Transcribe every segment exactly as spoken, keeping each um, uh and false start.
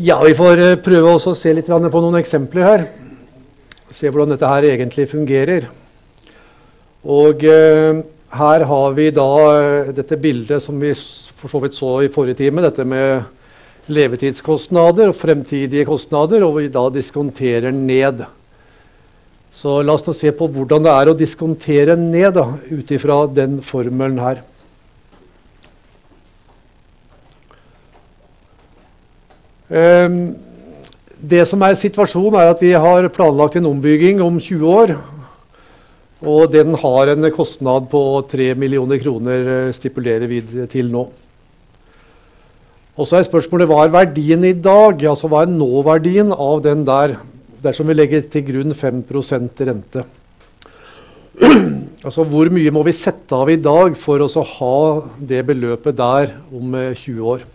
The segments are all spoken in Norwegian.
Ja, vi får eh, prøve også å se litt grann på noen eksempler her. Se hvordan dette her egentlig fungerer. Og eh, her har vi da eh, dette bildet som vi s- for så vidt så i forrige time, dette med levetidskostnader og fremtidige kostnader, og vi da diskonterer ned. Så la oss nå se på hvordan det er å diskontere ned da, ut ifra den formelen her. Um, det som er situasjonen er at vi har planlagt en ombygging om tjue år, og den har en kostnad på tre millioner kroner eh, stipulerer vi til nå. Og så er spørsmålet, hva er verdien i dag? Altså hva er nåverdien av den der, dersom vi legger til grunn fem prosent rente? Altså hvor mye må vi sette av i dag for å så ha det beløpet der om eh, tjue år?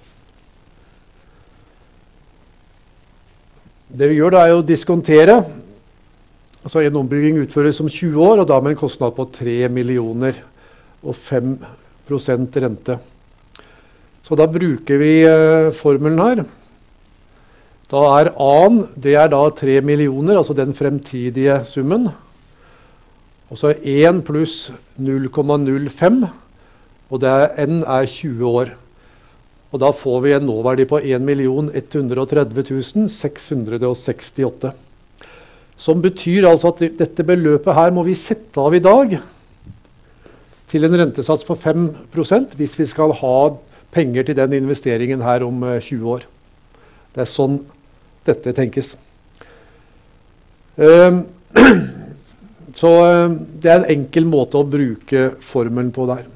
Det vi gjør da er å diskontere. Altså en ombygging utføres om tjue år, og da med en kostnad på tre millioner og fem prosent rente. Så da bruker vi eh, formelen her. Da er A-en, det er da tre millioner, altså den fremtidige summen. Og så er én pluss null komma null fem, og det er N er tjue år. Og da får vi en nåverdi på en million ett hundre og tretti tusen seks hundre og sekstiåtte. Som betyr altså at dette beløpet her må vi sette av i dag til en rentesats på fem prosent hvis vi skal ha penger til den investeringen her om tjue år. Det er sånn dette tenkes. Så det er en enkel måte å bruke formelen på der.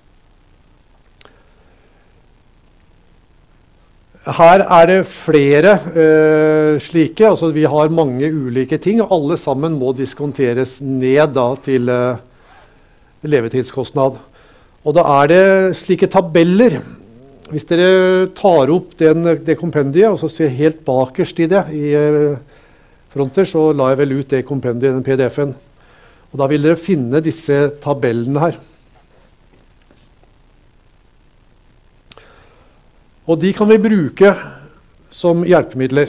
Her er det flere eh, slike, altså vi har mange ulike ting, og alle sammen må diskonteres ned da, til eh, levetidskostnad. Og da er det slike tabeller. Hvis dere tar opp den, det kompendiet, og så ser helt bakerst i det, i eh, fronter, så la jeg vel ut det kompendiet, den P D F-en. Og da vil dere finne disse tabellene her. Og de kan vi bruke som hjelpemidler.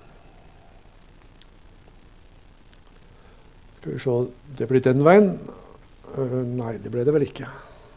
Skal vi se, det blir den veien. Uh, nei, det ble det vel ikke.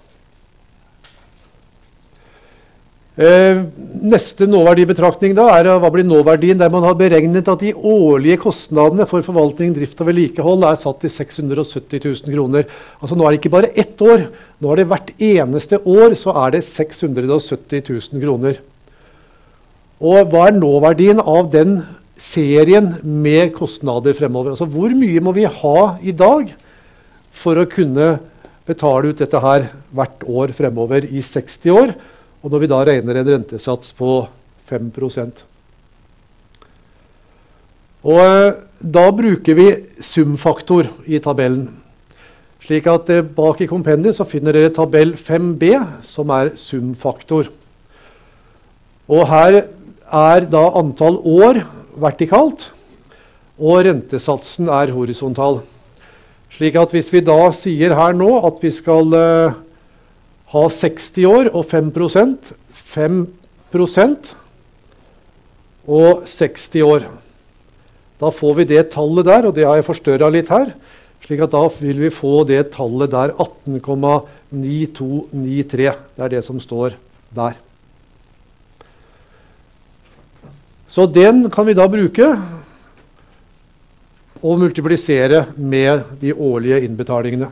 Uh, neste nåverdibetraktning da er uh, hva blir nåverdien der man har beregnet at de årlige kostnadene for forvaltning, drift og vedlikehold er satt til seks hundre og sytti tusen kroner. Altså nå er det ikke bare ett år, nå er det hvert eneste år så er det seks hundre og sytti tusen kroner. Og hva er nåverdien av den serien med kostnader fremover? Altså hvor mye må vi ha i dag for å kunne betale ut dette her hvert år fremover i seksti år, og når vi da regner en rentesats på fem prosent. Og da bruker vi sumfaktor i tabellen. Slik at bak i kompendiet så finner dere tabell fem B, som er sumfaktor. Og her er da antall år vertikalt, og rentesatsen er horisontal. Slik at hvis vi da sier her nå at vi skal uh, ha seksti år og fem prosent, fem prosent og seksti år, da får vi det tallet der, og det har jeg forstørret litt her, slik at da vil vi få det tallet der atten komma ni to ni tre. Det er det som står der. Så den kan vi da bruke og multiplisere med de årlige innbetalingene.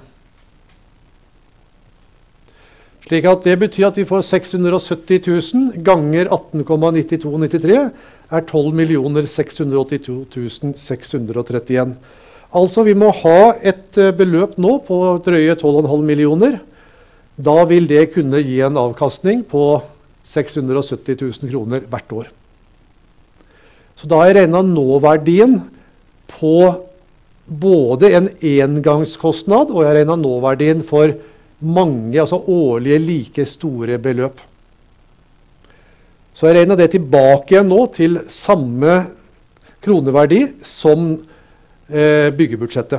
Slik at det betyr at vi får seks hundre og sytti tusen ganger atten komma ni to ni tre er tolv millioner seks hundre og åttito tusen seks hundre og trettien. Altså vi må ha et beløp nå på drøye tolv komma fem millioner. Da vil det kunne gi en avkastning på seks hundre og sytti tusen kroner hvert år. Så da har jeg regnet nåverdien på både en engangskostnad, og jeg har regnet nåverdien for mange, altså årlige like store beløp. Så jeg regnet det tilbake igjen nå til samme kroneverdi som eh, byggebudsjettet.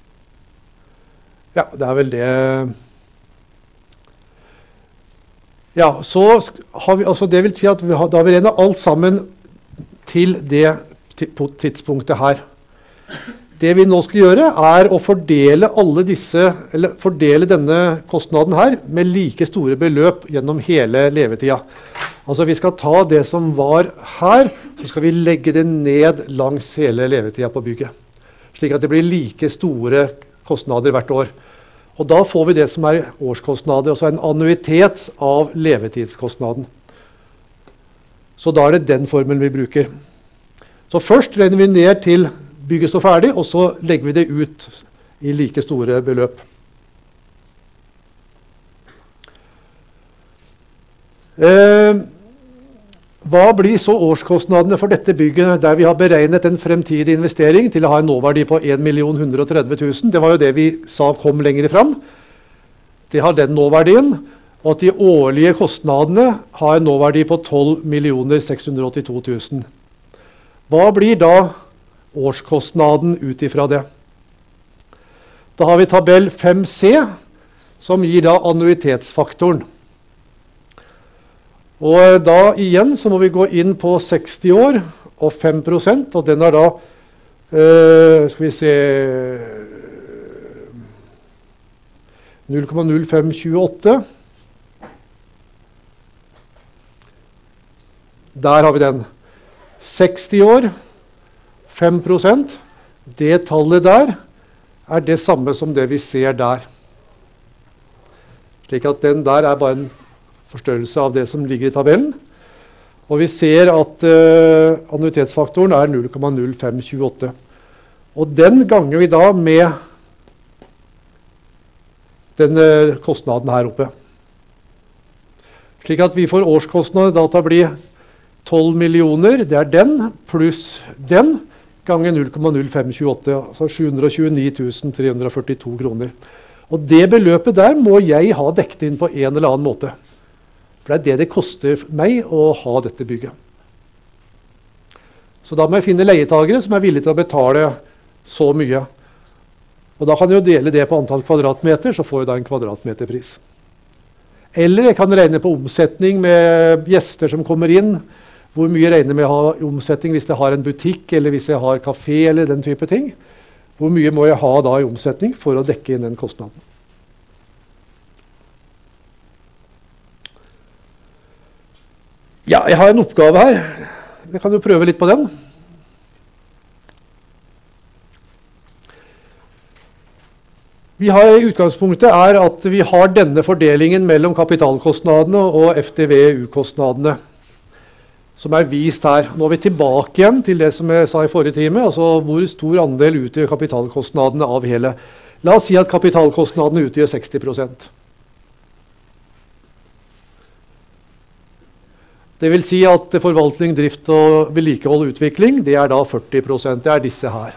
Ja, det er vel det. Ja, så har vi, altså det vil si at vi har, da har vi regnet alt sammen til det tidspunktet her. Det vi nå skal gjøre er å fordele alle disse, eller fordele denne kostnaden her med like store beløp gjennom hele levetida. Altså vi skal ta det som var her, så skal vi legge det ned langs hele levetida på bygget. Slik at det blir like store kostnader hvert år. Og da får vi det som er årskostnader, altså en annuitet av levetidskostnaden. Så da er det den formelen vi bruker. Så først regner vi ned til bygget står ferdig, og så legger vi det ut i like store beløp. Eh, hva blir så årskostnadene for dette bygget, der vi har beregnet en fremtidig investering til å ha en nåverdi på en million ett hundre og tretti tusen? Det var jo det vi sa kom lenger fram. Det har den nåverdien, og at de årlige kostnadene har en nåverdi på tolv millioner seks hundre og åttito tusen. Hva blir da årskostnaden ut ifra det? Da har vi tabell fem C, som gir da annuitetsfaktoren. Og da igjen så må vi gå inn på seksti år og fem prosent, og den er da, øh, skal vi se, null komma null fem to åtte. Der har vi den. seksti år, fem prosent. Det tallet der er det samme som det vi ser der. Slik at den der er bare en forstørrelse av det som ligger i tabellen. Og vi ser at uh, annuitetsfaktoren er null komma null fem to åtte. Og den ganger vi da med den uh, kostnaden her oppe. Slik at vi får årskostnader da til å bli tolv millioner, det er den, pluss den, ganger null komma null fem to åtte, altså sju hundre og tjueni tusen tre hundre og førtito kroner. Og det beløpet der må jeg ha dekket inn på en eller annen måte. For det er det det koster meg å ha dette bygget. Så da må jeg finne leietagere som er villige til å betale så mye. Og da kan jeg jo dele det på antall kvadratmeter, så får jeg da en kvadratmeterpris. Eller jeg kan regne på omsetning med gjester som kommer inn. Hvor mye regner med å ha omsetning hvis jeg har en butikk, eller hvis jeg har kafé, eller den type ting. Hvor mye må jeg ha da i omsetning for å dekke inn den kostnaden? Ja, jeg har en oppgave her. Jeg kan jo prøve litt på den. Vi har i utgangspunktet er at vi har denne fordelingen mellom kapitalkostnadene og F T V U-kostnadene, som er vist her. Nå er vi tilbake igjen til det som jeg sa i forrige time, altså hvor stor andel utgjør kapitalkostnadene av hele. La oss si at kapitalkostnadene utgjør seksti prosent. Det vil si at forvaltning, drift og vedlikehold og utvikling, det er da førti prosent. Det er disse her.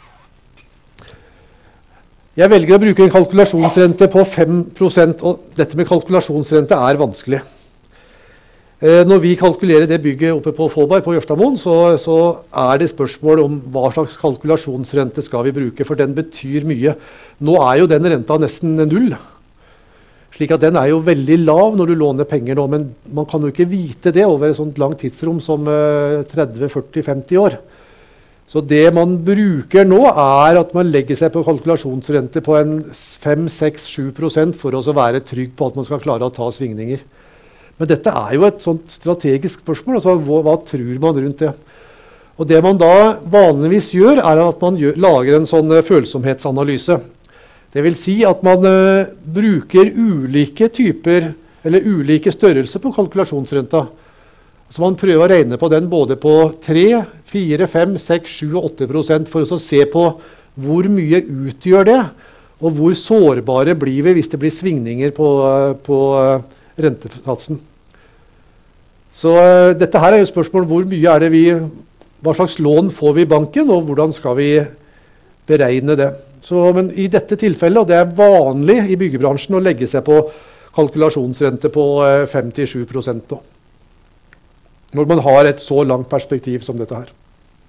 Jeg velger å bruke en kalkulasjonsrente på fem prosent, og dette med kalkulasjonsrente er vanskelig. Når vi kalkulerer det bygget oppe på Fåberg på Jørstadmoen, så, så er det spørsmål om hva slags kalkulasjonsrente skal vi bruke, for den betyr mye. Nå er jo den renta nesten null. Slik at den er jo veldig lav når du låner penger nå, men man kan jo ikke vite det over et sånt langt tidsrom som tretti, førti, femti år. Så det man bruker nå er at man legger seg på kalkulasjonsrente på en fem, seks, sju prosent for å være trygg på at man skal klare å ta svingninger. Men dette er jo et sånt strategisk spørsmål, altså hva, hva tror man rundt det? Og det man da vanligvis gjør er at man gjør, lager en sånn følsomhetsanalyse. Det vil si at man uh, bruker ulike typer, eller ulike størrelser på kalkulasjonsrenta. Så man prøver å regne på den både på tre, fire, fem, seks, sju og åtte prosent for å se på hvor mye utgjør det, og hvor sårbare blir vi hvis det blir svingninger på, uh, på uh, rentesatsen. Så uh, dette her er jo spørsmål hvor mye er det vi, hva slags lån får vi i banken, og hvordan skal vi beregne det. Så, men i dette tilfellet, og det er vanlig i byggebransjen å legge seg på kalkulasjonsrente på fem til sju prosent da, når man har et så langt perspektiv som dette her.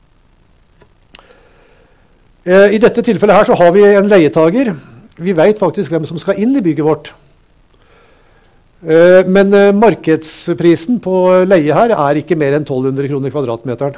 I dette tilfellet her så har vi en leietager. Vi vet faktisk hvem som skal inn i bygget vårt. Eh, Men eh, markedsprisen på leie her er ikke mer enn tolv hundre kroner kvadratmeteren.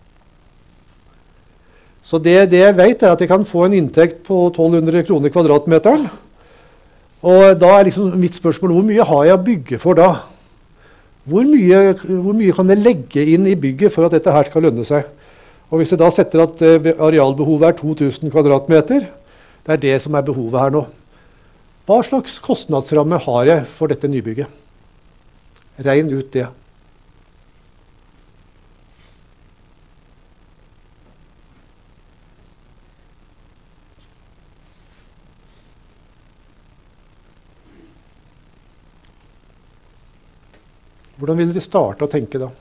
Så det, det jeg vet er at jeg kan få en inntekt på tolv hundre kroner kvadratmeteren. Og da er liksom mitt spørsmål, hvor mye har jeg å bygge for da? Hvor mye, hvor mye kan jeg legge inn i bygget for at dette her skal lønne seg? Og hvis jeg da setter at eh, arealbehovet er to tusen kvadratmeter, det er det som er behovet her nå. Hva slags kostnadsramme har jeg for dette nybygget? Regn ut det. Hvordan vil dere starte å tenke da?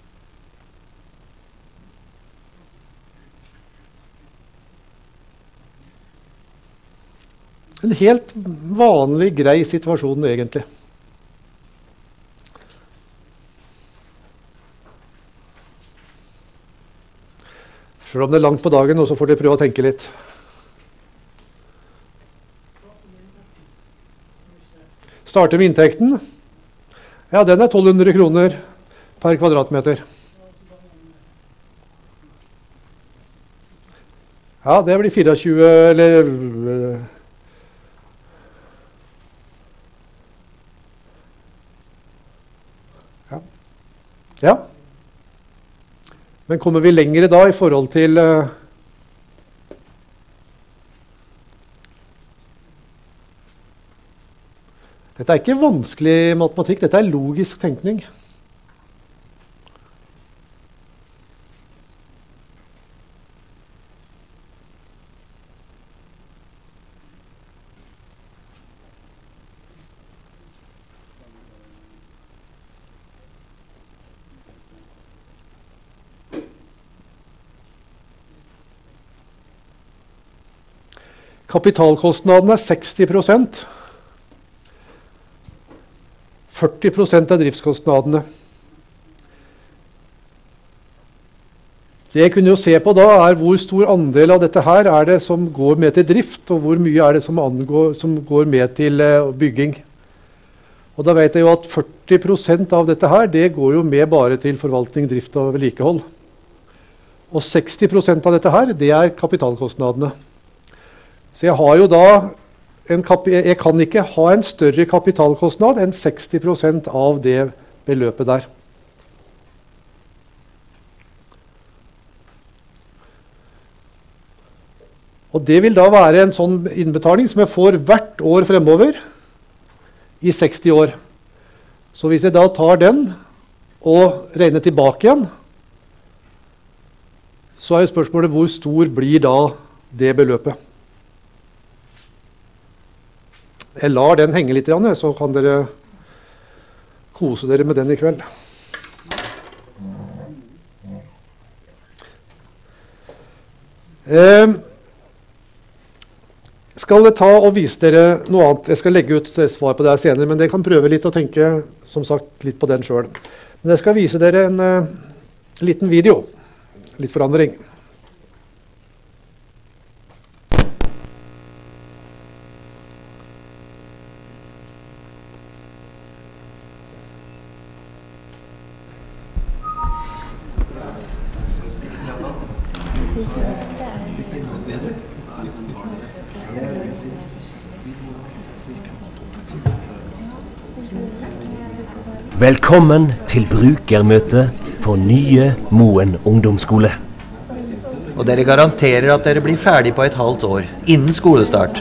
En helt vanlig, grei situasjon egentlig. Selv om det er langt på dagen, og så får dere prøve å tenke litt. Starter med inntekten. Ja, den er tolv hundre kroner per kvadratmeter. Ja, det blir tjuefire, eller ja. Ja. Men kommer vi lengre da i forhold til uh, Dette er ikke vanskelig matematikk, dette er logisk tenkning. Kapitalkostnaden er seksti prosent. førti prosent av driftskostnadene. Det jeg kunne jo se på da er hvor stor andel av dette her er det som går med til drift, og hvor mye er det som, angår, som går med til uh, bygging. Og da vet jeg jo at førti prosent av dette her, det går jo med bare til forvaltning, drift og vedlikehold. Og seksti prosent av dette her, det er kapitalkostnadene. Så jeg har jo da En jeg kan ikke ha en større kapitalkostnad enn seksti prosent av det beløpet der. Og det vil da være en sånn innbetaling som jeg får hvert år fremover i seksti år. Så hvis jeg da tar den og regner tilbake igjen, så er jo spørsmålet hvor stor blir da det beløpet. Jeg lar den henge litt, så kan dere kose dere med den i kveld. Eh, skal jeg ta og vise dere noe annet. Jeg skal legge ut svar på det her senere, men dere kan prøve litt å tenke som sagt litt på den selv. Men jeg skal vise dere en uh, liten video. Litt forandring. Velkommen til brukermøte for nye Moen ungdomsskole. Og dere garanterer at dere blir ferdig på et halvt år, innen skolestart.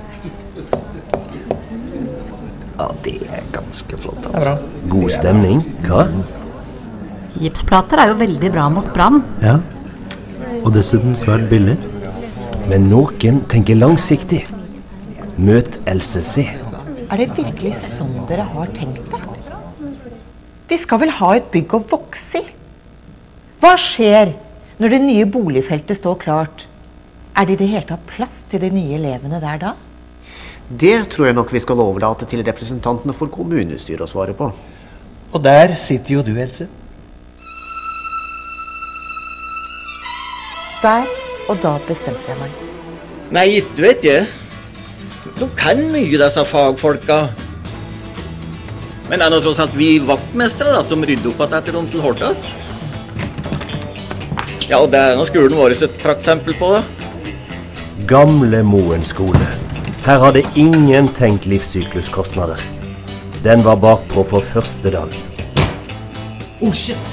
Ja, det er ganske flott, altså. God stemning, hva? Gipsplater er jo veldig bra mot brann. Ja, og dessuten svært billig. Men noen tenker langsiktig. Møt L C C. Er det virkelig sånn dere har tenkt det? Vi skal vel ha et bygg å vokse i? Hva skjer når det nye boligfeltet står klart? Er det i det hele tatt plass til de nye elevene der da? Det tror jeg nok vi skal overlate til representantene for kommunestyret å svare på. Og der sitter jo du, Else. Der og da bestemte jeg meg. Nei, du vet jeg. De kan mye, disse fagfolka. Men det er nå tross alt vi vaktmestere da, som rydder opp etter dem til Hortas. Ja, og det er nå skolen vår et praktsempel på det. Gamle Moen skole. Her hadde ingen tenkt livssykluskostnader. Den var bakpå på første dag. Oh shit!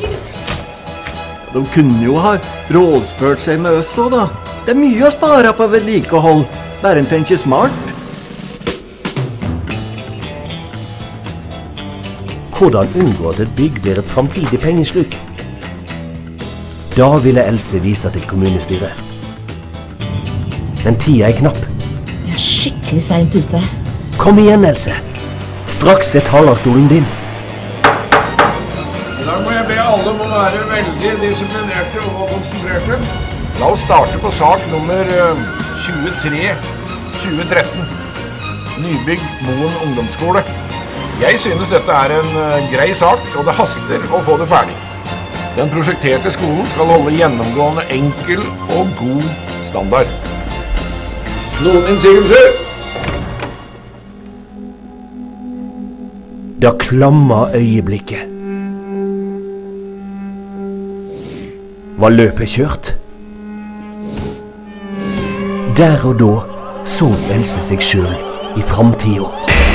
De kunne jo ha rådspurt seg med oss også da. Det er mye å spare på vedlikehold, bare en tenker smart. Hvordan unngå at et bygg blir et framtidig pengesluk? Da ville Else vise til kommunestyret. Men tida er knapp. Jeg er skikkelig sent ute. Kom igjen, Else. Straks er talerstolen din. Da må jeg be alle om å være veldig disiplinerte og konsentrerte. La oss starte på sak nummer tjuetre tjue tretten. Nybygg Moen ungdomsskole. Jeg synes dette er en grei sak, og det haster å få det ferdig. Den prosjekterte skolen skal holde gjennomgående enkel og god standard. Noen innsigelser? Da klamma øyeblikket. Var løpet kjørt? Der og da så Else seg selv i framtida.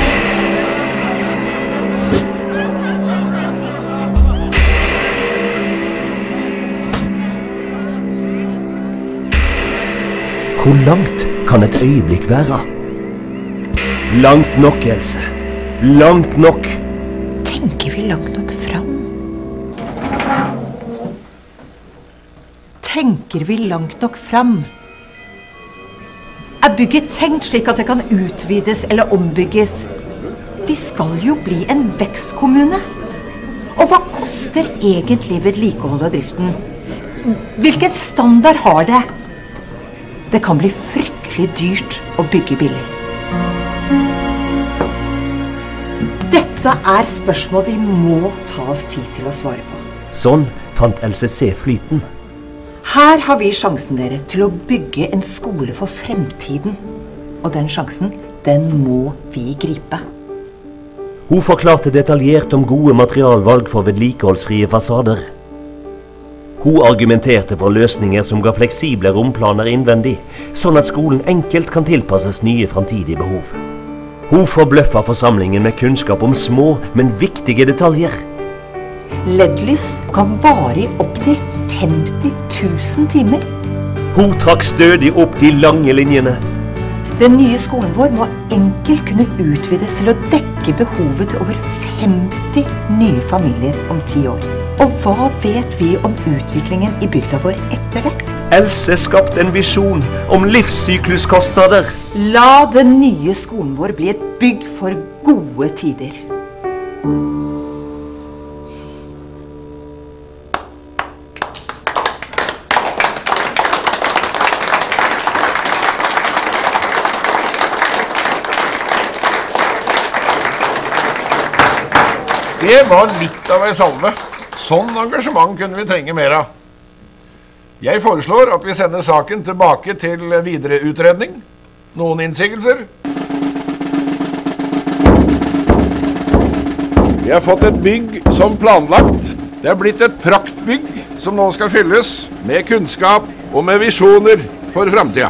Hvor langt kan et øyeblikk være? Langt nok, Else. Langt nok. Tenker vi langt nok fram? Tenker vi langt nok fram? Er bygget tenkt slik at det kan utvides eller ombygges? Vi skal jo bli en vekstkommune. Og hva koster egentlig vedlikehold av driften? Hvilken standard har det? Det kan bli fryktelig dyrt å bygge billig. Dette er spørsmål vi må ta oss tid til å svare på. Sånn fant Else C. flyten. Her har vi sjansen dere til å bygge en skole for fremtiden. Og den sjansen, den må vi gripe. Hun forklarte detaljert om gode materialvalg for vedlikeholdsfrie fasader. Hun argumenterte for løsninger som ga fleksible romplaner innvendig, sånn at skolen enkelt kan tilpasses nye framtidige behov. Hun forbløffa forsamlingen med kunnskap om små, men viktige detaljer. L E D-lys kan vare i opp til femti tusen timer. Hun trakk stødig opp de lange linjene. Den nye skolen vår må enkelt kunne utvides til å dekke behovet til over femti nye familier om ti år. Og hva vet vi om utviklingen i bygda vår etter det? Else skapte en visjon om livssykluskostnader. La den nye skolen vår bli et bygg for gode tider. Det var litt av ei salve. Sånn engasjement kunne vi trenge mer av. Jeg foreslår at vi sender saken tilbake til videre utredning. Noen innsigelser? Vi har fått et bygg som planlagt. Det er blitt et praktbygg som nå skal fylles med kunnskap og med visjoner for framtida.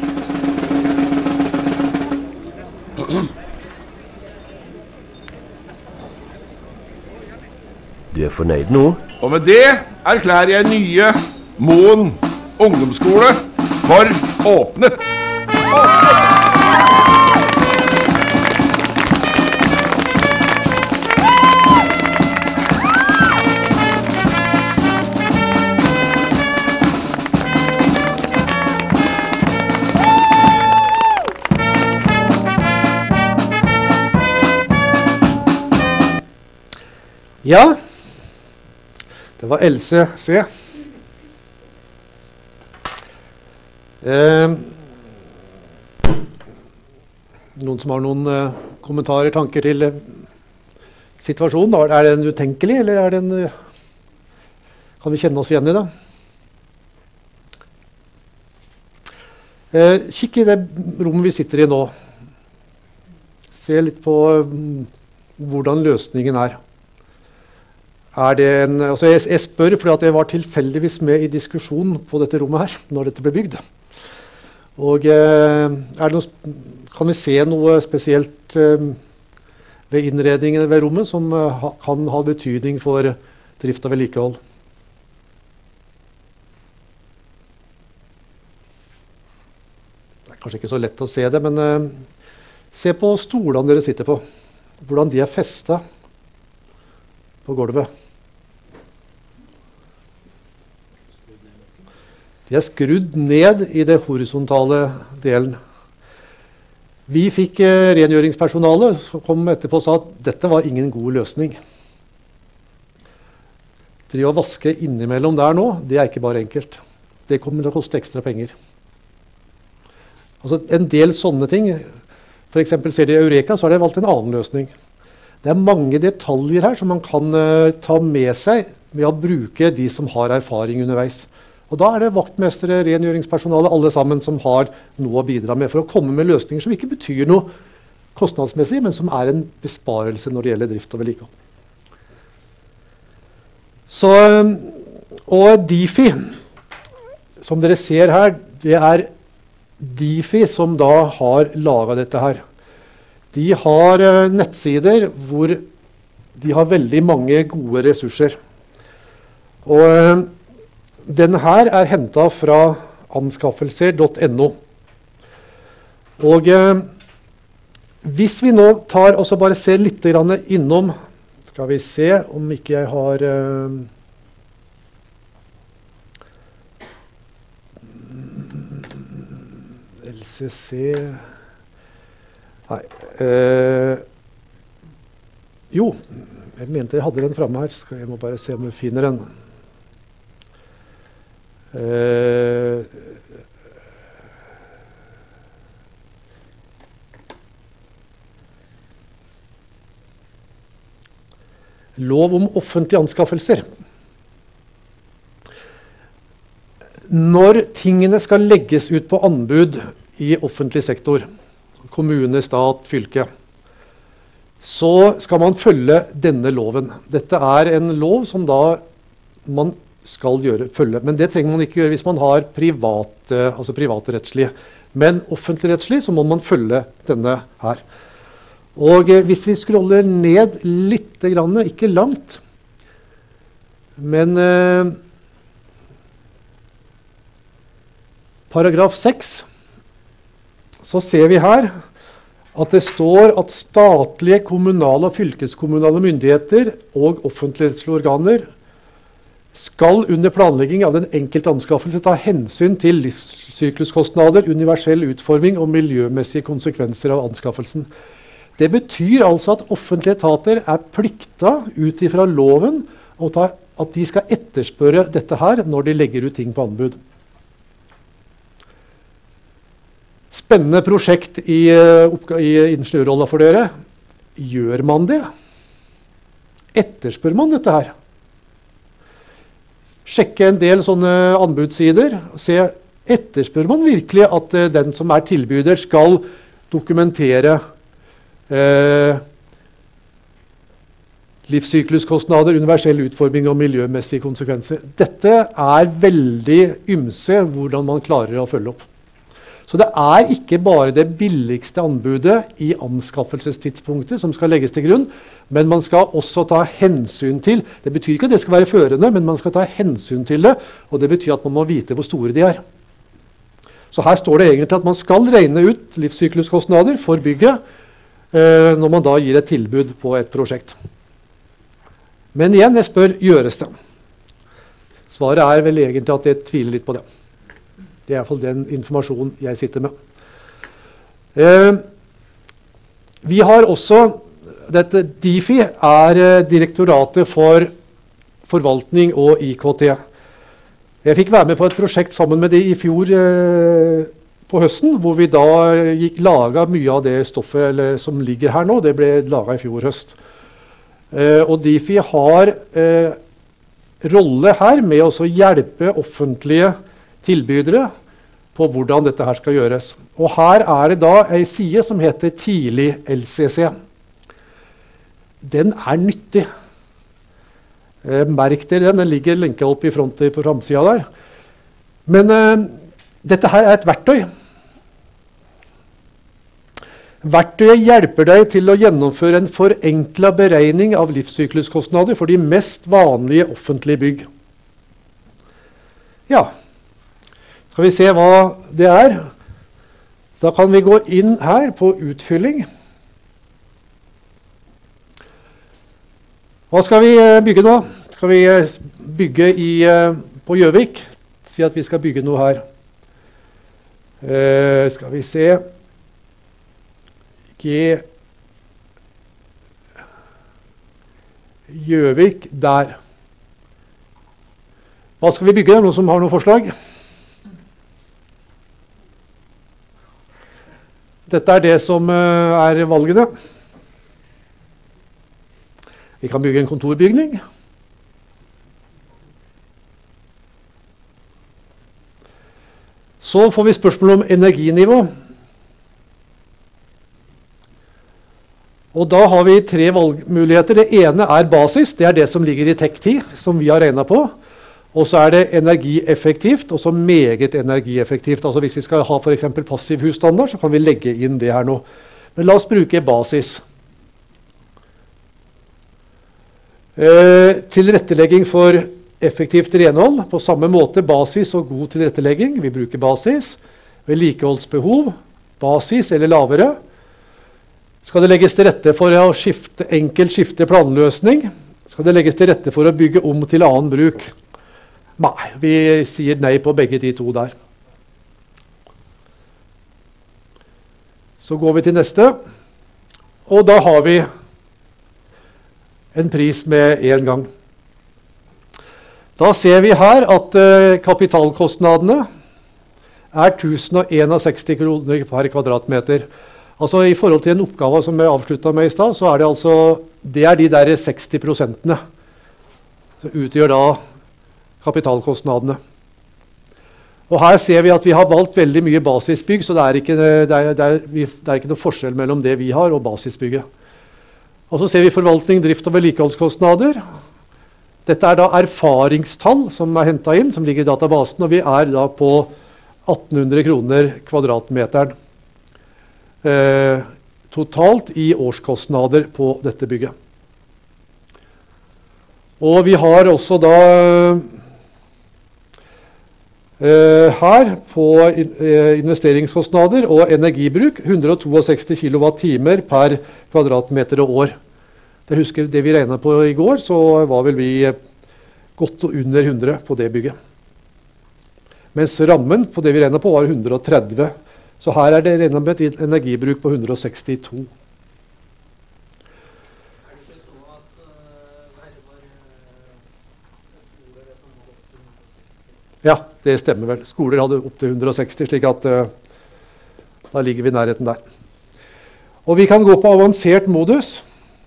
Du er fornøyd nå? Og med det erklærer jeg nye Moen ungdomsskole for åpnet. Ja, det var Else C. Eh, noen som har noen eh, kommentarer, tanker til eh, situasjonen? Da? Er den utenkelig, eller er den, eh, kan vi kjenne oss igjen i det? Eh, kikk i det rommet vi sitter i nå. Se litt på eh, hvordan løsningen er. Er det en, altså jeg, jeg spør fordi at jeg var tilfeldigvis med i diskusjonen på dette rommet her, når dette ble bygd. Og eh, er det noe, kan vi se noe spesielt eh, ved innredningen ved rommet som eh, ha, kan ha betydning for drift og vedlikehold? Det er kanskje ikke så lett å se det, men eh, se på stolene dere sitter på. Hvordan de er festet på gulvet. De er skrudd ned i det horisontale delen. Vi fikk eh, rengjøringspersonale som kom etterpå og sa at dette var ingen god løsning. Det å vaske innimellom der nå, det er ikke bare enkelt. Det kommer til å koste ekstra penger. Altså en del sånne ting, for eksempel ser de i Eureka, så har de valgt en annen løsning. Det er mange detaljer her som man kan uh, ta med seg med å bruke de som har erfaring underveis. Og da er det vaktmestere, rengjøringspersonale, alle sammen som har noe å bidra med for å komme med løsninger som ikke betyr noe kostnadsmessig, men som er en besparelse når det gjelder drift og vedlikehold. Så, og Difi, som dere ser her, det er Difi som da har laget dette her. De har nettsider hvor de har veldig mange gode ressurser. Og denne her er hentet fra anskaffelser punktum no. Og eh, hvis vi nå tar og så bare ser litt grann innom, skal vi se om ikke jeg har eh, L C C Nei eh, Jo, jeg mente jeg hadde den fremme her. Skal jeg må bare se om jeg finner den. Uh, lov om offentlige anskaffelser. Når tingene skal legges ut på anbud i offentlig sektor, kommune, stat, fylke, så skal man følge denne loven. Dette er en lov som da man skal gjøre, følge. Men det trenger man ikke gjøre hvis man har private, altså privatrettslige. Men offentligrettslig så må man følge denne her. Og eh, hvis vi scroller ned litt grann, ikke langt, men eh, paragraf seks, så ser vi her at det står at statlige, kommunale og fylkeskommunale myndigheter og offentligrettslige organer skal under planlegging av den enkelte anskaffelse ta hensyn til livssykluskostnader, universell utforming og miljømessige konsekvenser av anskaffelsen. Det betyr altså at offentlige etater er plikta ut ifra loven å ta, at de skal etterspørre dette her når de legger ut ting på anbud. Spennende prosjekt i, i ingeniørrollen for dere. Gjør man det? Etterspør man dette her? Sjekke en del sånne anbudssider, se, etterspør man virkelig at uh, den som er tilbyder skal dokumentere uh, livssykluskostnader, universell utforming og miljømessige konsekvenser. Dette er veldig ymse hvordan man klarer å følge opp. Så det er ikke bare det billigste anbudet i anskaffelsestidspunktet som skal legges til grunn, men man skal også ta hensyn til, det betyr ikke at det skal være førende, men man skal ta hensyn til det, og det betyr at man må vite hvor store de er. Så her står det egentlig at man skal regne ut livssykluskostnader for bygget eh, når man da gir et tilbud på et prosjekt. Men igjen, jeg spør, gjøres det? Svaret er vel egentlig at jeg tviler litt på det. Det er i hvert fall den informasjonen jeg sitter med. Eh, vi har også, dette Difi er Direktoratet for forvaltning og I K T. Jeg fikk være med på et prosjekt sammen med de i fjor eh, på høsten, hvor vi da gikk laget mye av det stoffet eller, som ligger her nå. Det ble laget i fjor høst. Eh, og Difi har eh, rolle her med å hjelpe offentlige tilbydere på hvordan dette her skal gjøres. Og her er det da en side som heter Tidlig L C C. den er nyttig. Eh, merk dere den, den ligger lenket opp i front på framsiden der. Men eh, dette her er et verktøy. Verktøyet hjelper deg til å gjennomføre en forenklet beregning av livssykluskostnader for de mest vanlige offentlige bygg. Ja, skal vi se hva det er. Da kan vi gå inn her på utfylling. Hva skal vi bygge nå? Skal vi bygge i, på Gjøvik? Si at vi skal bygge noe her. Eh, skal vi se. G. Gjøvik der. Hva skal vi bygge? Noen som har noen forslag? Dette er det som er valgene. Vi kan bygge en kontorbygning. Så får vi spørsmål om energinivå. Og da har vi tre valgmuligheter. Det ene er basis, det er det som ligger i TEK ti, som vi har regnet på. Og så er det energieffektivt, og så meget energieffektivt. Altså hvis vi skal ha for eksempel passiv husstandard, så kan vi legge inn det her nå. Men la oss bruke basis. Eh, tilrettelegging for effektivt renhold. På samme måte basis og god tilrettelegging. Vi bruker basis. Vedlikeholdsbehov. Basis eller lavere. Skal det legges til rette for å skifte, enkelt skifte planløsning? Skal det legges til rette for å bygge om til annen bruk? Nei, vi sier nei på begge de to der. Så går vi til neste. Og da har vi en pris med en gang. Da ser vi her at eh, kapitalkostnadene er tusen og sekstién kroner per kvadratmeter. Altså i forhold til en oppgave som jeg avsluttet med i stad, så er det altså, det er de der seksti prosentene som utgjør da kapitalkostnadene. Og her ser vi at vi har valgt veldig mye basisbygg, så det er ikke, det er, det er, det er ikke noe forskjell mellom det vi har og basisbygget. Og så ser vi forvaltning, drift og vedlikeholdskostnader. Dette er da erfaringstall som er hentet inn, som ligger i databasen, og vi er da på atten hundre kroner kvadratmeteren. Eh, totalt i årskostnader på dette bygget. Og vi har også da eh, her på investeringskostnader og energibruk hundre og sekstito kilowattimer per kvadratmeter og år. Det husker det vi regnet på i går, så var vel vi godt under hundre på det bygget. Mens rammen på det vi regnet på var hundre og tretti. Så her er det regnet med et energibruk på hundre og sekstito. Ja, det stemmer vel. Skoler hadde opp til hundre og seksti, slik at uh, da ligger vi i nærheten der. Og vi kan gå på avansert modus.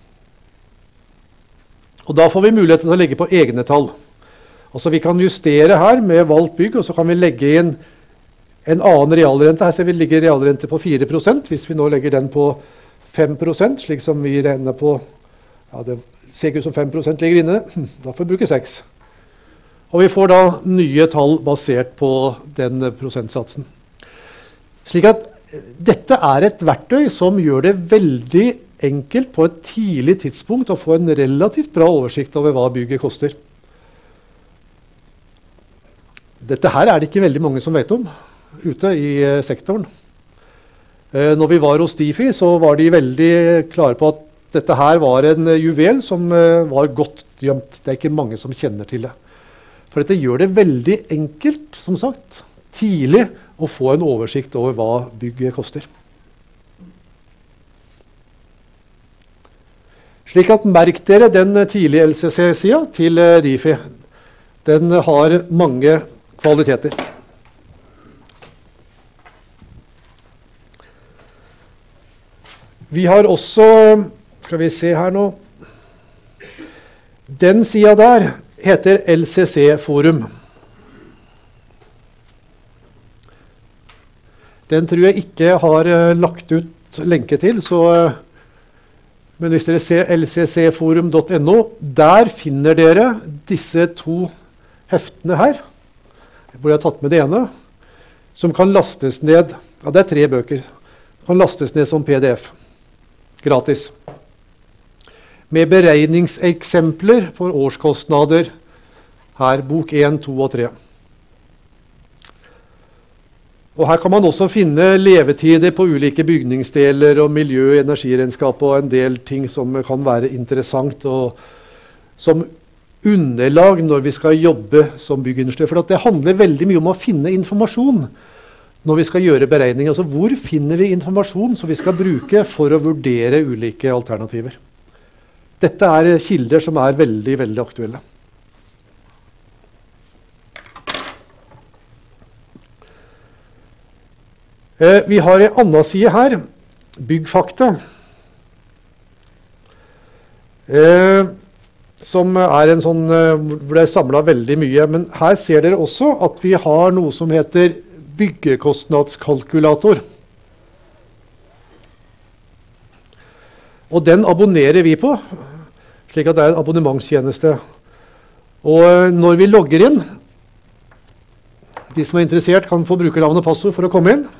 Og da får vi mulighet til å legge på egne tall. Altså vi kan justere her med valgt bygg, og så kan vi legge inn en annen realrente. Her ser vi ligger realrente på fire prosent. Hvis vi nå legger den på fem prosent, slik som vi regner på, ja det ser ikke ut som fem prosent ligger inne, da får vi bruke seks. Og vi får da nye tall basert på den prosentsatsen. Slik at dette er et verktøy som gjør det veldig enkelt på et tidlig tidspunkt å få en relativt bra oversikt over hva bygget koster. Dette her er det ikke veldig mange som vet om ute i sektoren. Når vi var hos Difi, så var de veldig klare på at dette her var en juvel som var godt gjemt. Det er ikke mange som kjenner til det. For dette gjør det veldig enkelt, som sagt, tidlig å få en oversikt over hva bygget koster. Slik at merk dere den tidlige L C C-sida til Difi. Den har mange kvaliteter. Vi har også, skal vi se her nå, den sida der heter L C C-forum. Den tror jeg ikke har lagt ut lenke til, så Men hvis dere ser l c c forum punktum n o, der finner dere disse to heftene her, hvor jeg har tatt med det ene, som kan lastes ned, ja det er tre bøker, kan lastes ned som P D F, gratis. Med beregningseksempler for årskostnader, her bok én, to og tre. Og her kan man også finne levetider på ulike bygningsdeler og miljø- og energiregnskap og en del ting som kan være interessant og som underlag når vi skal jobbe som byggingeniør. For det handler veldig mye om å finne informasjon når vi skal gjøre beregninger. Altså hvor finner vi informasjon som vi skal bruke for å vurdere ulike alternativer. Dette er kilder som er veldig, veldig aktuelle. Eh, vi har en annen side her, byggfakta, eh, som er en sånn, eh, hvor det er samlet veldig mye. Men her ser dere også at vi har noe som heter byggekostnadskalkulator. Og den abonnerer vi på, slik at det er en abonnementstjeneste. Og eh, når vi logger inn, de som er interessert kan få brukernavn og passord for å komme inn,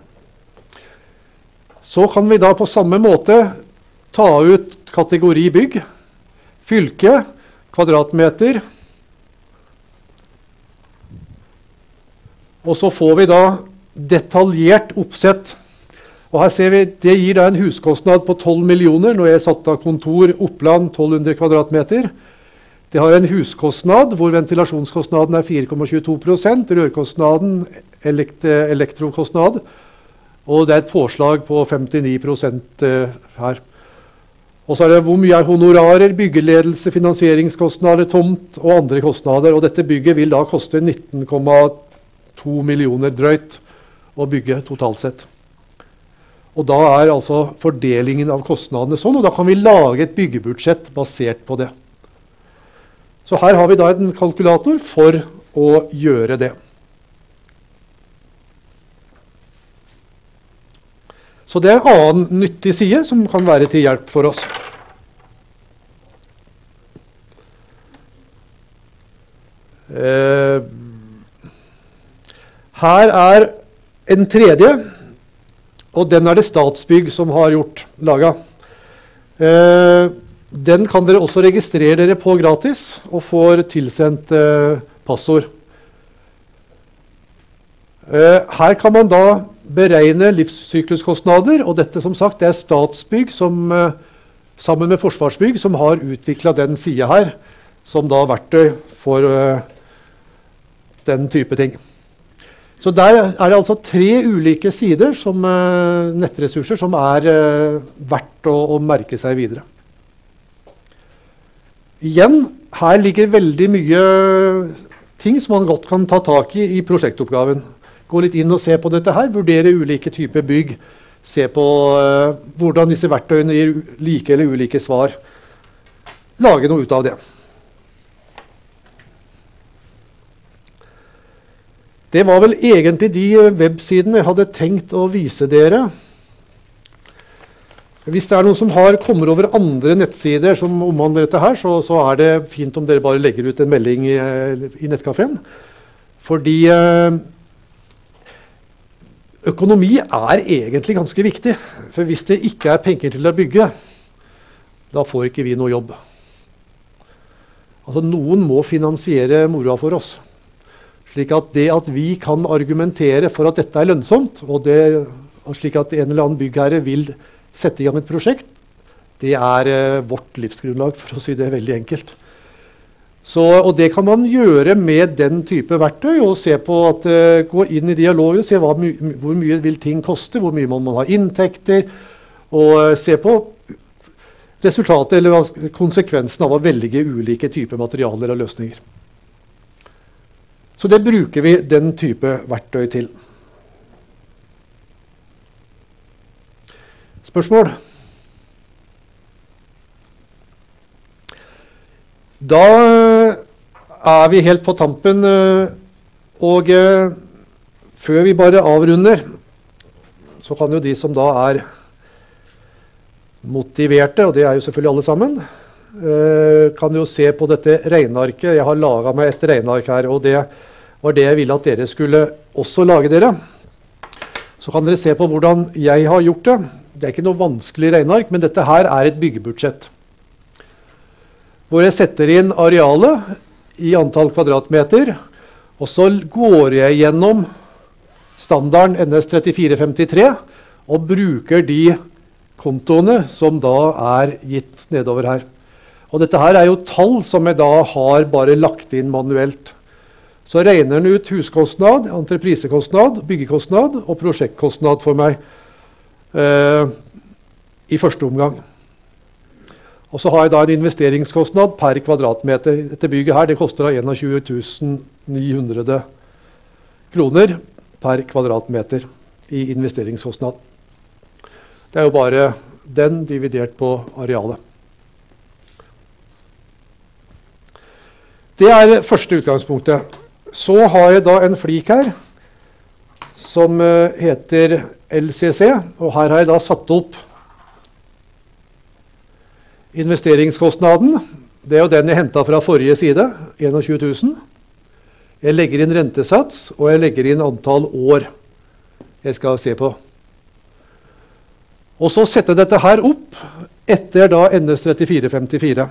så kan vi da på samme måte ta ut kategori bygg, fylke, kvadratmeter, og så får vi da detaljert oppsett. Og her ser vi, det gir da en huskostnad på tolv millioner, når jeg satt av kontor Oppland tolv hundre kvadratmeter. Det har en huskostnad hvor ventilasjonskostnaden er fire komma tjueto prosent, rørkostnaden, elekt elektrokostnad, og det er et påslag på femtini prosent her. Og så er det hvor mye er honorarer, byggeledelse, finansieringskostnader, tomt og andre kostnader. Og dette bygget vil da koste nitten komma to millioner drøyt å bygge totalt sett. Og da er altså fordelingen av kostnadene sånn, og da kan vi lage et byggebudsjett basert på det. Så her har vi da en kalkulator for å gjøre det. Så det er en annen nyttig side som kan være til hjelp for oss. Eh, her er en tredje, og den er det Statsbygg som har gjort, laget. Eh, den kan dere også registrere dere på gratis, og får tilsendt eh, passord. Eh, her kan man da beregne livssykluskostnader, og dette som sagt det er Statsbygg som, eh, sammen med Forsvarsbygg som har utviklet den siden her, som da verktøy for eh, den type ting. Så der er det altså tre ulike sider som eh, nettressurser som er eh, verdt å, å merke seg videre. Igjen, her ligger veldig mye ting som man godt kan ta tak i i prosjektoppgaven. Gå litt inn og se på dette her, vurdere ulike typer bygg, se på uh, hvordan disse verktøyene gir like eller ulike svar. Lage noe ut av det. Det var vel egentlig de websidene jeg hadde tenkt å vise dere. Hvis det er noen som har, kommer over andre nettsider som omhandler dette her, så, så er det fint om dere bare legger ut en melding i, i nettkaféen. Fordi uh, økonomi er egentlig ganske viktig, for hvis det ikke er penger til å bygge, da får ikke vi noe jobb. Altså noen må finansiere moroa for oss. Slik at det at vi kan argumentere for at dette er lønnsomt, og, det, og slik at en eller annen byggherre vil sette i gang et prosjekt, det er eh, vårt livsgrunnlag, for å si det veldig enkelt. Så, og det kan man gjøre med den type verktøy, og se på at uh, gå inn i dialogen, se hva, my, hvor mye vil ting koste, hvor mye man må ha inntekter, og uh, se på resultatet eller konsekvensen av å velge ulike typer materialer og løsninger. Så det bruker vi den type verktøy til. Spørsmål? Da er vi helt på tampen, og før vi bare avrunder, så kan jo de som da er motiverte, og det er jo selvfølgelig alle sammen, eh, kan jo se på dette regnarket. Jeg har laget meg et regnark her, og det var det jeg ville at dere skulle også lage dere. Så kan dere se på hvordan jeg har gjort det. Det er ikke noe vanskelig regnark, men dette her er et byggebudsjett. Hvor jeg setter inn arealet i antall kvadratmeter, og så går jeg gjennom standarden N S trettifire femtitre og bruker de kontoene som da er gitt nedover her. Og dette her er jo tall som jeg da har bare lagt inn manuelt. Så regner den ut huskostnad, entreprisekostnad, byggekostnad og prosjektkostnad for meg eh, i første omgang. Og så har jeg da en investeringskostnad per kvadratmeter. Dette bygget her, det koster da tjueen tusen ni hundre kroner per kvadratmeter i investeringskostnad. Det er jo bare den dividert på arealet. Det er første utgangspunktet. Så har jeg da en flik her som heter L C C, og her har jeg da satt opp investeringskostnaden. Det er jo den jeg hentet fra forrige side, tjueen tusen. Jeg legger inn rentesats, og jeg legger inn antall år jeg skal se på. Og så setter jeg dette her opp etter da N S trettifire femtifire.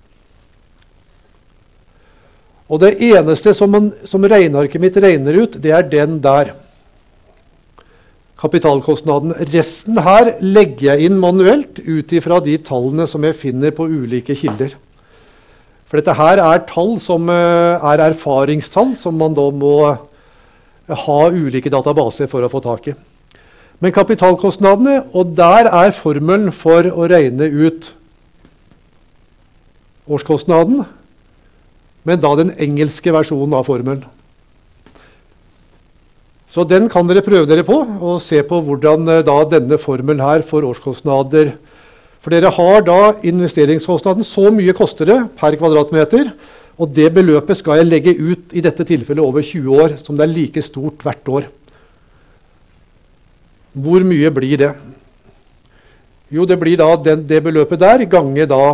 Og det eneste som, man, som regnarket mitt regner ut, det er den der. Kapitalkostnaden. Resten her legger jeg inn manuelt ut ifra de tallene som jeg finner på ulike kilder. For dette her er tall som er erfaringstall, som man da må ha ulike databaser for å få tak i. Men kapitalkostnadene, og der er formelen for å regne ut årskostnaden, men da den engelske versjonen av formelen. Så den kan dere prøve dere på, og se på hvordan da denne formelen her for årskostnader. For dere har da investeringskostnaden, så mye koster det per kvadratmeter, og det beløpet skal jeg legge ut i dette tilfellet over tjue år, som det er like stort hvert år. Hvor mye blir det? Jo, det blir da den, det beløpet der, gange da.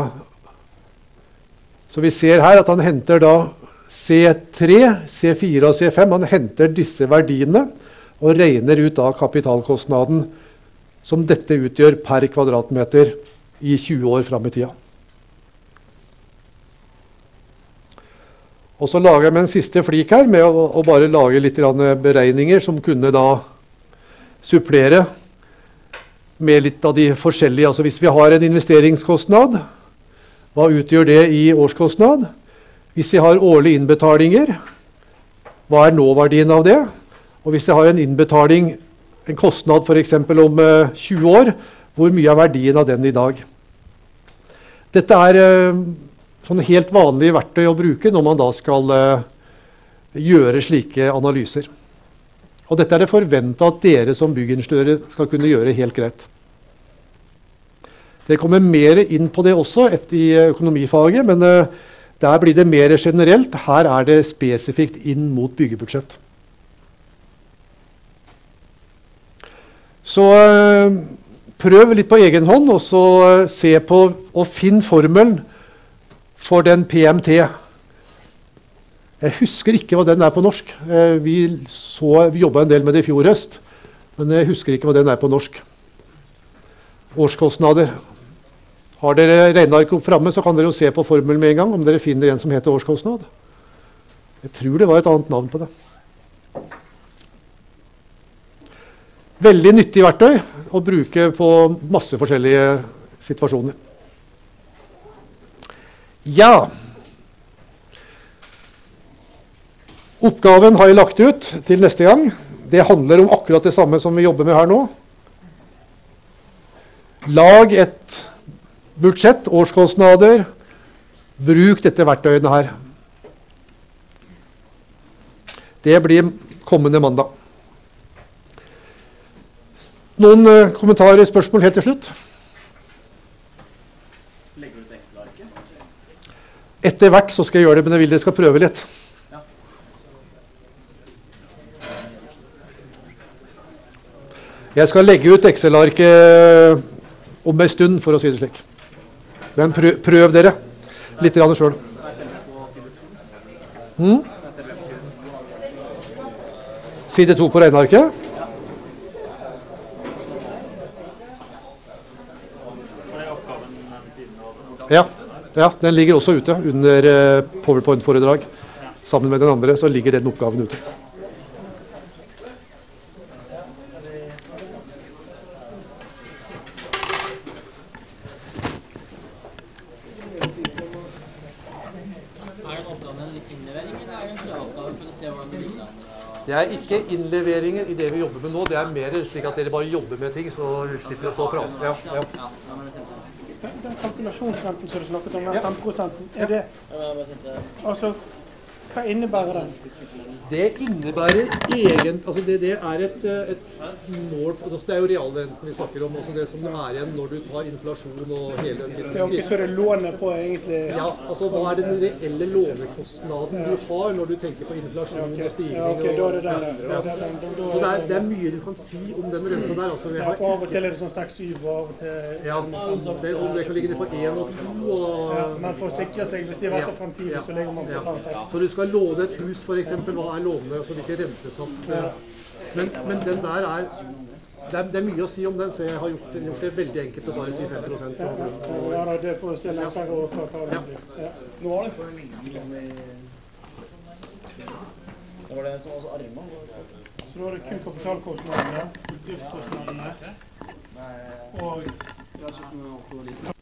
Så vi ser her at han henter da C tre, C fire og C fem, han henter disse verdiene og regner ut av kapitalkostnaden som dette utgjør per kvadratmeter i tjue år frem i tida. Og så lager jeg med en siste flik her med å, å bare lage litt beregninger som kunne da supplere med litt av de forskjellige. Altså hvis vi har en investeringskostnad, hva utgjør det i årskostnad? Hvis jeg har årlige innbetalinger, hva er nåverdien av det? Og hvis jeg har en innbetaling, en kostnad for eksempel om uh, tjue år, hvor mye er verdien av den i dag? Dette er uh, sånne helt vanlige verktøy å bruke når man da skal uh, gjøre slike analyser. Og dette er det forventet at dere som byggingeniører skal kunne gjøre helt greit. Det kommer mer inn på det også etter i økonomifaget, men uh, der blir det mer generelt. Her er det spesifikt inn mot byggebudsjett. Så uh, prøv litt på egen hånd, og så uh, se på og finn formelen for den P M T. Jeg husker ikke hva den er på norsk. Uh, vi, så, vi jobbet en del med det i fjor høst, men jeg husker ikke hva den er på norsk. Årskostnader. Har dere regnearket opp fremme, så kan dere jo se på formelen med en gang, om dere finner en som heter årskostnad. Jeg tror det var et annet navn på det. Veldig nyttig verktøy å bruke på masse forskjellige situasjoner. Ja. Oppgaven har jeg lagt ut til neste gang. Det handler om akkurat det samme som vi jobber med her nå. Lag et budsjett, årskostnader, bruk dette verktøyene her. Det blir kommende mandag. Noen uh, kommentarer, spørsmål helt til slutt? Legger du ut Excel-arket? Etter hvert så skal jeg gjøre det, men jeg vil dere skal prøve litt. Ja. Jeg skal legge ut Excel-arket om en stund, for å si det slik. Men prøv, prøv dere litt grann selv. Hmm? Side to på regnearket. Ja, ja, den ligger også ute under uh, PowerPoint-foredrag. Sammen med den andre så ligger den oppgaven ute. Det er ikke innleveringer i det vi jobber med nå, det er mer slik at dere bare jobber med ting, så slipper å stå og prate. Ja, ja. Den kalkulasjonsrenten som du snakket om, den fem prosent, er det, altså, hva innebærer den? Det innebærer egen, altså det, det er et, et mål, altså det er jo realrenten vi snakker om, altså det som er igjen når du tar inflasjon og hele den biten. Ja, ok, så det låner på egentlig... Ja, altså hva er den reelle lånekostnaden du har når du tenker på inflasjon og stigning? Ja, ok, da er det den der. Ja. Så det er, det er mye du kan si om den renten der. Altså, ja, for av og til er det sånn seks syv, og av og til... Ja, det, om det kan ligge ned på én og to. Og... Ja, men for å sikre seg, hvis de har vært fremtidig, så ligger man på fem seks. Så du skal låne et hus for eksempel, hva er lånet, altså hvilke rentesats. Ja. Men, men den der er det, er, det er mye å si om den, så jeg har gjort, gjort det veldig enkelt å bare si fem prosent. Ja, ja, ja, det får vi se neste år og ta det. Ja. Nå har det. Det var det som var så armen. Så da er det kun kapitalkostnadene, driftskostnadene og